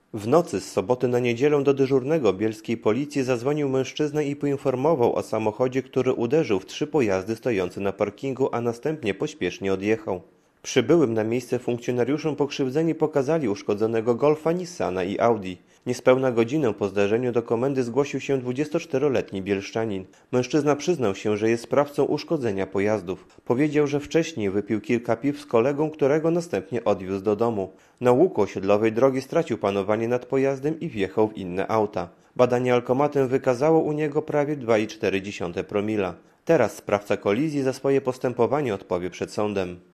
W nocy z soboty na niedzielę do dyżurnego bielskiej policji zadzwonił mężczyzna i poinformował o samochodzie, który uderzył w 3 pojazdy stojące na parkingu, a następnie pośpiesznie odjechał. Przybyłym na miejsce funkcjonariuszom pokrzywdzeni pokazali uszkodzonego Golfa, Nissana i Audi. Niespełna godzinę po zdarzeniu do komendy zgłosił się 24-letni bielszczanin. Mężczyzna przyznał się, że jest sprawcą uszkodzenia pojazdów. Powiedział, że wcześniej wypił kilka piw z kolegą, którego następnie odwiózł do domu. Na łuku osiedlowej drogi stracił panowanie nad pojazdem i wjechał w inne auta. Badanie alkomatem wykazało u niego prawie 2,4 promila. Teraz sprawca kolizji za swoje postępowanie odpowie przed sądem.